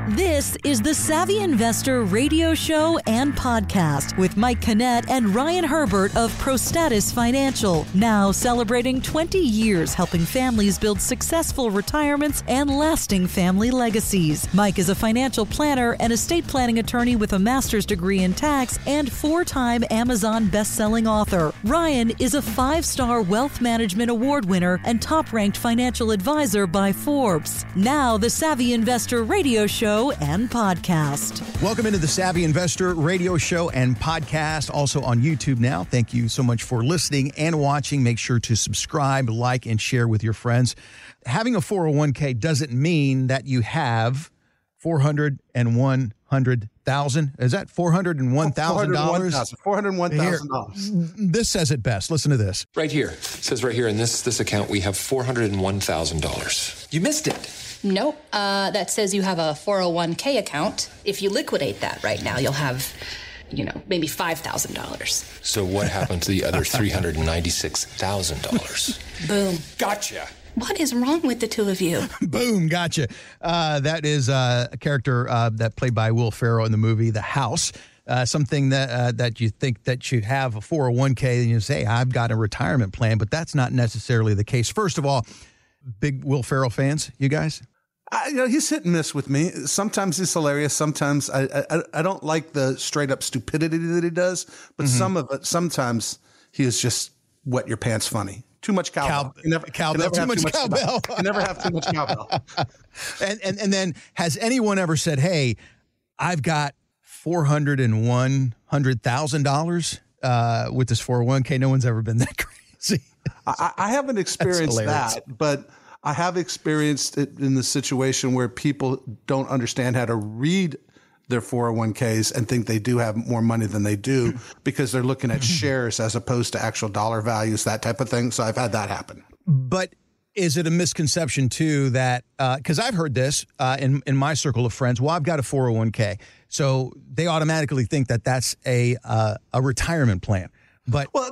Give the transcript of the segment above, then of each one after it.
This is the Savvy Investor radio show and podcast with Mike Kinnett and Ryan Herbert of ProStatus Financial, now celebrating 20 years helping families build successful retirements and lasting family legacies. Mike is a financial planner and estate planning attorney with a master's degree in tax and 4-time Amazon best-selling author. Ryan is a 5-star Wealth Management Award winner and top-ranked financial advisor by Forbes. Now, the Savvy Investor radio show and podcast. Welcome into the Savvy Investor radio show and podcast, also on YouTube now. Thank you so much for listening and watching. Make sure to subscribe, like, and share with your friends. Having a 401k doesn't mean that you have $401,000. Is that $401,000? $401,000. This says it best. Listen to this. Right here. It says right here in this account we have $401,000. You missed it. Nope. That says you have a 401k account. If you liquidate that right now, you'll have, maybe $5,000. So what happened to the other $396,000? Boom. Gotcha. What is wrong with the two of you? Boom, gotcha. That is a character that played by Will Ferrell in the movie The House. Something that you think that you have a 401k and you say, I've got a retirement plan, but that's not necessarily the case. First of all, big Will Ferrell fans, you guys? He's hit and miss with me. Sometimes he's hilarious. Sometimes I don't like the straight up stupidity that he does, but some of it, sometimes he is just wet your pants funny. Too much cowbell. Too much cowbell. You never have too much cowbell. And then has anyone ever said, hey, I've got $401,000 with this 401k? No one's ever been that crazy. I haven't experienced that, but I have experienced it in the situation where people don't understand how to read their 401ks and think they do have more money than they do because they're looking at shares as opposed to actual dollar values, that type of thing. So I've had that happen. But is it a misconception too that, because I've heard this in my circle of friends, well, I've got a 401k. So they automatically think that that's a retirement plan. But a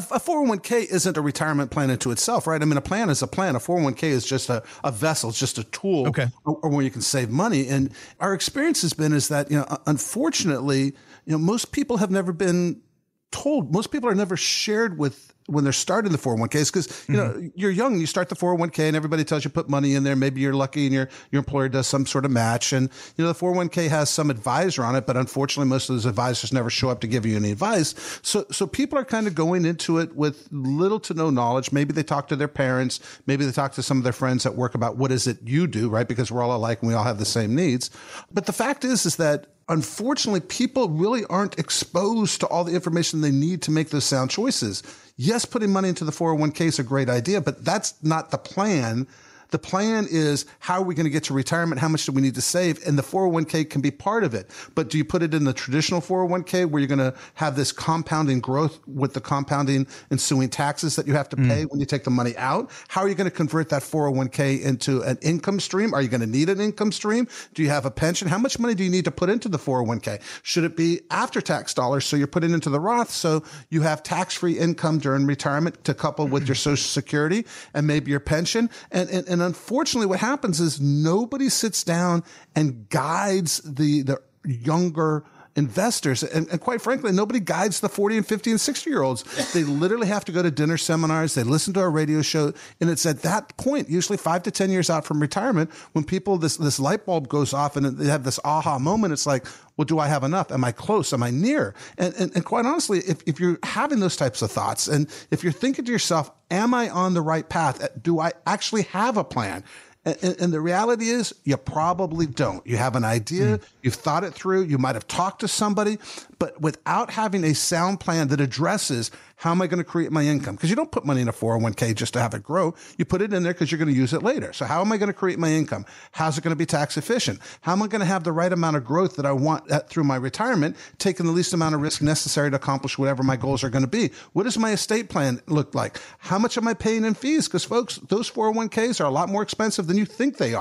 401k isn't a retirement plan into itself, right? I mean, a plan is a plan. A 401k is just a vessel. It's just a tool or where you can save money. And our experience has been is that, unfortunately, most people have never been told. Most people are never shared with when they're starting the 401ks because, you're young, you start the 401k and everybody tells you put money in there. Maybe you're lucky and your employer does some sort of match. And, the 401k has some advisor on it, but unfortunately, most of those advisors never show up to give you any advice. So people are kind of going into it with little to no knowledge. Maybe they talk to their parents. Maybe they talk to some of their friends at work about what is it you do, right? Because we're all alike and we all have the same needs. But the fact is that unfortunately, people really aren't exposed to all the information they need to make those sound choices. Yes, putting money into the 401k is a great idea, but that's not the plan. The plan is how are we going to get to retirement? How much do we need to save? And the 401k can be part of it. But do you put it in the traditional 401k where you're going to have this compounding growth with the compounding ensuing taxes that you have to pay when you take the money out? How are you going to convert that 401k into an income stream? Are you going to need an income stream? Do you have a pension? How much money do you need to put into the 401k? Should it be after tax dollars? So you're putting into the Roth so you have tax-free income during retirement to couple with your Social Security and maybe your pension. And unfortunately, what happens is nobody sits down and guides the younger investors. And quite frankly, nobody guides the 40 and 50 and 60-year-olds. They literally have to go to dinner seminars. They listen to our radio show. And it's at that point, usually 5 to 10 years out from retirement, when people, this light bulb goes off and they have this aha moment. It's like, well, do I have enough? Am I close? Am I near? And quite honestly, if you're having those types of thoughts and if you're thinking to yourself, am I on the right path? Do I actually have a plan? And the reality is you probably don't. You have an idea. You've thought it through. You might have talked to somebody, but without having a sound plan that addresses how am I going to create my income? Because you don't put money in a 401k just to have it grow. You put it in there because you're going to use it later. So how am I going to create my income? How's it going to be tax efficient? How am I going to have the right amount of growth that I want through my retirement, taking the least amount of risk necessary to accomplish whatever my goals are going to be? What does my estate plan look like? How much am I paying in fees? Because folks, those 401ks are a lot more expensive than you think they are.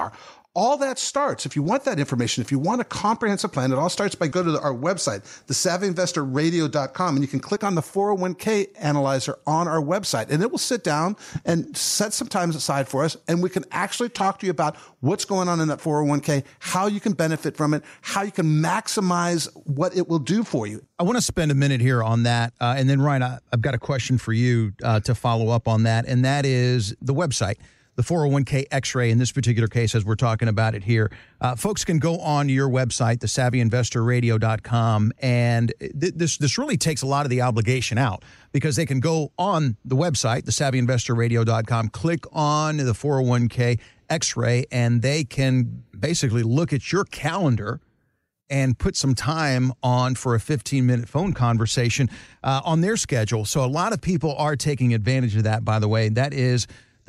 All that starts, if you want that information, if you want a comprehensive plan, it all starts by go to our website, thesavvyinvestorradio.com, and you can click on the 401k analyzer on our website, and it will sit down and set some time aside for us, and we can actually talk to you about what's going on in that 401k, how you can benefit from it, how you can maximize what it will do for you. I want to spend a minute here on that, and then Ryan, I've got a question for you to follow up on that, and that is the website. The 401k X-ray in this particular case, as we're talking about it here. Folks can go on your website, thesavvyinvestorradio.com, and this really takes a lot of the obligation out because they can go on the website, thesavvyinvestorradio.com, click on the 401k X-ray, and they can basically look at your calendar and put some time on for a 15-minute phone conversation on their schedule. So a lot of people are taking advantage of that, by the way. That is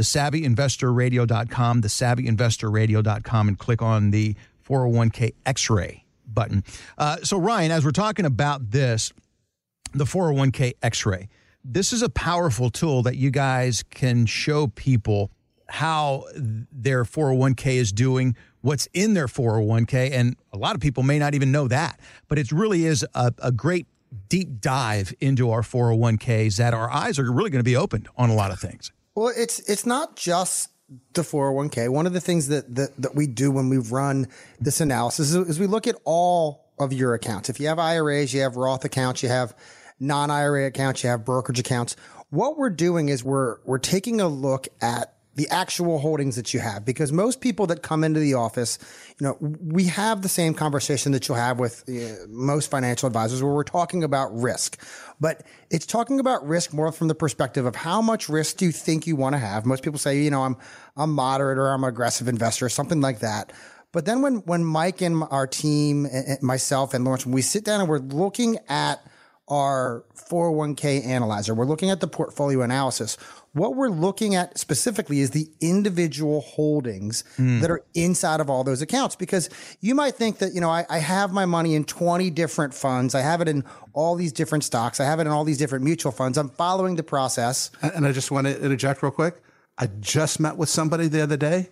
thesavvyinvestorradio.com, thesavvyinvestorradio.com, and click on the 401k X-ray button. So, Ryan, as we're talking about this, the 401k X-ray, this is a powerful tool that you guys can show people how their 401k is doing, what's in their 401k, and a lot of people may not even know that, but it really is a great deep dive into our 401ks that our eyes are really going to be opened on a lot of things. Well, it's not just the 401k. One of the things that we do when we run this analysis is we look at all of your accounts. If you have IRAs, you have Roth accounts, you have non-IRA accounts, you have brokerage accounts. What we're doing is we're taking a look at the actual holdings that you have, because most people that come into the office, we have the same conversation that you'll have with most financial advisors where we're talking about risk, but it's talking about risk more from the perspective of how much risk do you think you want to have? Most people say, I'm moderate or I'm an aggressive investor, something like that. But then when Mike and our team and myself and Lawrence, when we sit down and we're looking at our 401k analyzer, we're looking at the portfolio analysis. What we're looking at specifically is the individual holdings that are inside of all those accounts, because you might think that, I have my money in 20 different funds. I have it in all these different stocks. I have it in all these different mutual funds. I'm following the process. And I just want to interject real quick. I just met with somebody the other day.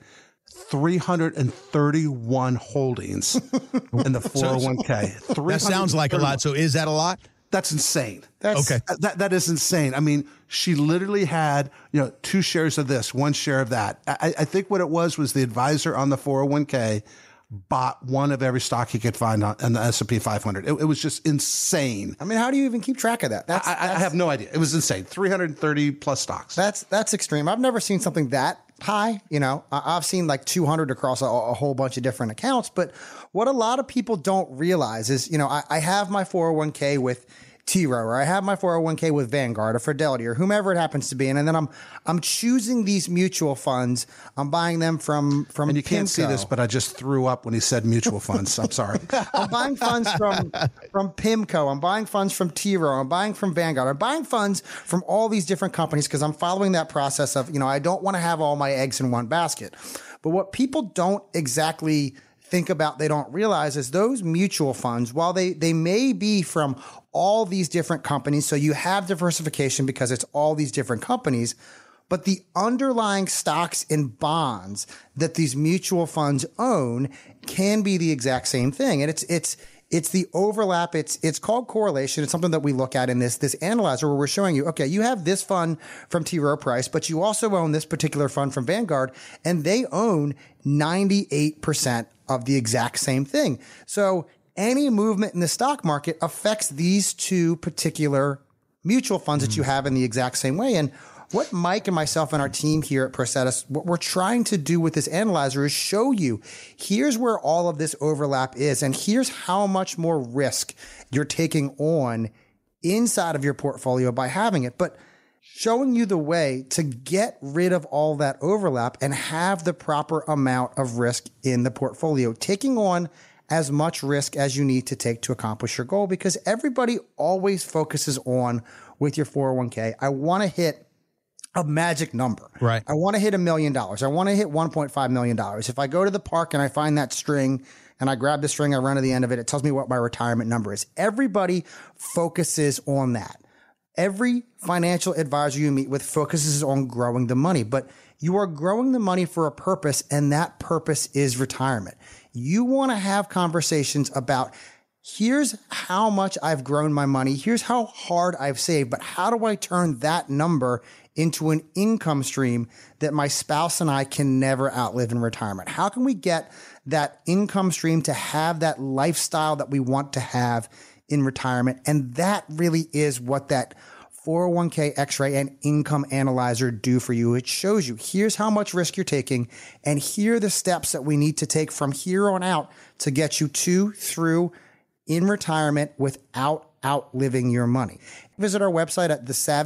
331 holdings in the 401k. That sounds like a lot. So is that a lot? That's insane. Okay. That is insane. I mean, she literally had, 2 shares of this, 1 share of that. I think what it was the advisor on the 401k bought one of every stock he could find on the S&P 500. It was just insane. I mean, how do you even keep track of that? I have no idea. It was insane. 330 plus stocks. That's extreme. I've never seen something that high. I've seen like 200 across a whole bunch of different accounts. But what a lot of people don't realize is, I have my 401k with T. Rowe, or I have my 401k with Vanguard or Fidelity or whomever it happens to be. And then I'm choosing these mutual funds. I'm buying them from And you can't PIMCO. see this, but I just threw up when he said mutual funds. I'm sorry. I'm buying funds from PIMCO. I'm buying funds from T. Rowe. I'm buying from Vanguard. I'm buying funds from all these different companies because I'm following that process of, I don't want to have all my eggs in one basket. But what people don't exactly think about, they don't realize is those mutual funds, while they may be from all these different companies, so you have diversification because it's all these different companies, but the underlying stocks and bonds that these mutual funds own can be the exact same thing. And it's the overlap. It's called correlation. It's something that we look at in this analyzer where we're showing you, okay, you have this fund from T. Rowe Price, but you also own this particular fund from Vanguard, and they own 98% of the exact same thing. So any movement in the stock market affects these 2 particular mutual funds that you have in the exact same way. And what Mike and myself and our team here at Prostatis, what we're trying to do with this analyzer is show you, here's where all of this overlap is, and here's how much more risk you're taking on inside of your portfolio by having it. But showing you the way to get rid of all that overlap and have the proper amount of risk in the portfolio, taking on as much risk as you need to take to accomplish your goal, because everybody always focuses on with your 401k. I want to hit a magic number. Right. I want to hit $1 million. I want to hit $1.5 million. If I go to the park and I find that string and I grab the string, I run to the end of it, it tells me what my retirement number is. Everybody focuses on that. Every financial advisor you meet with focuses on growing the money, but You are growing the money for a purpose, and that purpose is retirement. You want to have conversations about, here's how much I've grown my money. Here's how hard I've saved, but how do I turn that number into an income stream that my spouse and I can never outlive in retirement? How can we get that income stream to have that lifestyle that we want to have in retirement? And that really is what that 401k X-ray and income analyzer do for you. It shows you, here's how much risk you're taking, and here are the steps that we need to take from here on out to get you to, through, in retirement without outliving your money. Visit our website at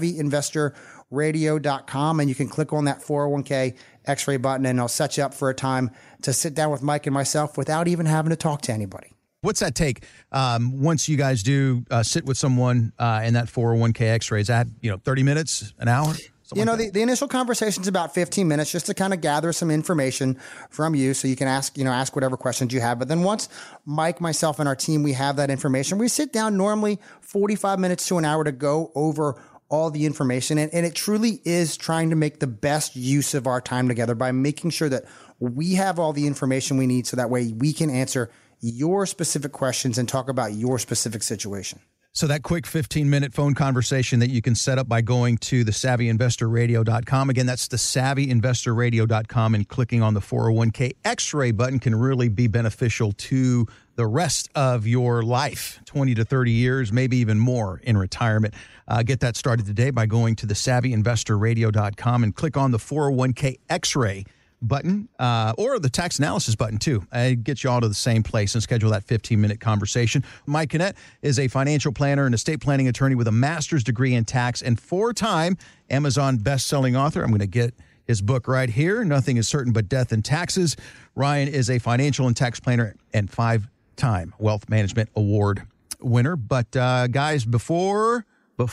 thesavvyinvestorradio.com, and you can click on that 401k X-ray button, and I'll set you up for a time to sit down with Mike and myself without even having to talk to anybody. What's that take once you guys do sit with someone in that 401k X-ray? Is that 30 minutes, an hour? The initial conversation is about 15 minutes just to kind of gather some information from you so you can ask whatever questions you have. But then once Mike, myself, and our team, we have that information, we sit down normally 45 minutes to an hour to go over all the information. And it truly is trying to make the best use of our time together by making sure that we have all the information we need so that way we can answer your specific questions and talk about your specific situation. So that quick 15-minute phone conversation that you can set up by going to thesavvyinvestorradio.com. Again, that's thesavvyinvestorradio.com, and clicking on the 401k X-ray button can really be beneficial to the rest of your life, 20 to 30 years, maybe even more in retirement. Get that started today by going to thesavvyinvestorradio.com and click on the 401k X-ray button or the tax analysis button too. It gets you all to the same place and schedule that 15-minute conversation. Mike Kinnett is a financial planner and estate planning attorney with a master's degree in tax and 4-time Amazon best-selling author. I'm going to get his book right here, Nothing is Certain But Death and Taxes. Ryan is a financial and tax planner and 5-time Wealth Management Award winner. But guys, before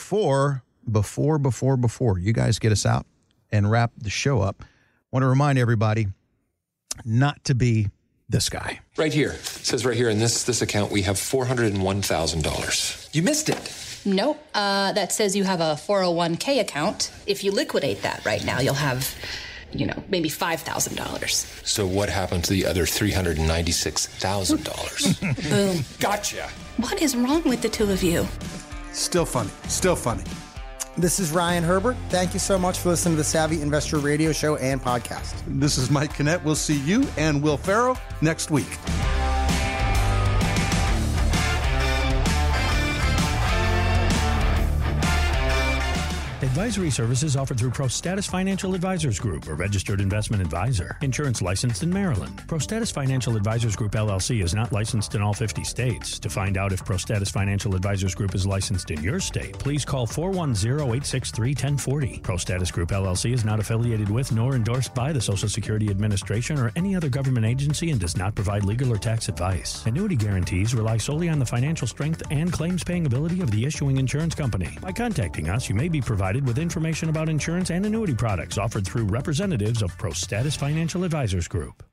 you guys get us out and wrap the show up, I want to remind everybody not to be this guy. Right here. It says right here in this account, we have $401,000. You missed it. Nope. That says you have a 401k account. If you liquidate that right now, you'll have, maybe $5,000. So what happened to the other $396,000? Boom. Gotcha. What is wrong with the two of you? Still funny. Still funny. This is Ryan Herbert. Thank you so much for listening to the Savvy Investor Radio Show and podcast. This is Mike Kinnett. We'll see you and Will Ferrell next week. Advisory services offered through ProStatus Financial Advisors Group, a registered investment advisor. Insurance licensed in Maryland. ProStatus Financial Advisors Group, LLC is not licensed in all 50 states. To find out if ProStatus Financial Advisors Group is licensed in your state, please call 410-863-1040. ProStatus Group, LLC is not affiliated with nor endorsed by the Social Security Administration or any other government agency and does not provide legal or tax advice. Annuity guarantees rely solely on the financial strength and claims-paying ability of the issuing insurance company. By contacting us, you may be provided with information about insurance and annuity products offered through representatives of ProStatus Financial Advisors Group.